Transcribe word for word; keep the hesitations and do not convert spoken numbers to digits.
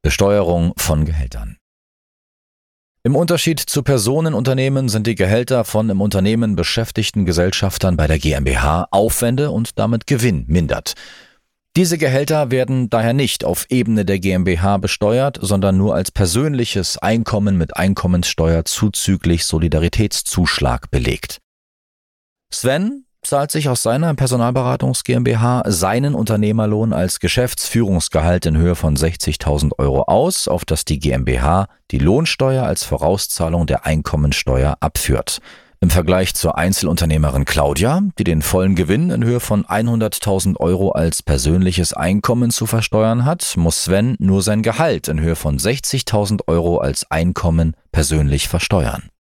Besteuerung von Gehältern. Im Unterschied zu Personenunternehmen sind die Gehälter von im Unternehmen beschäftigten Gesellschaftern bei der GmbH Aufwände und damit Gewinn mindert. Diese Gehälter werden daher nicht auf Ebene der GmbH besteuert, sondern nur als persönliches Einkommen mit Einkommenssteuer zuzüglich Solidaritätszuschlag belegt. Sven zahlt sich aus seiner Personalberatungs GmbH seinen Unternehmerlohn als Geschäftsführungsgehalt in Höhe von sechzigtausend Euro aus, auf das die GmbH die Lohnsteuer als Vorauszahlung der Einkommensteuer abführt. Im Vergleich zur Einzelunternehmerin Claudia, die den vollen Gewinn in Höhe von hunderttausend Euro als persönliches Einkommen zu versteuern hat, muss Sven nur sein Gehalt in Höhe von sechzigtausend Euro als Einkommen persönlich versteuern.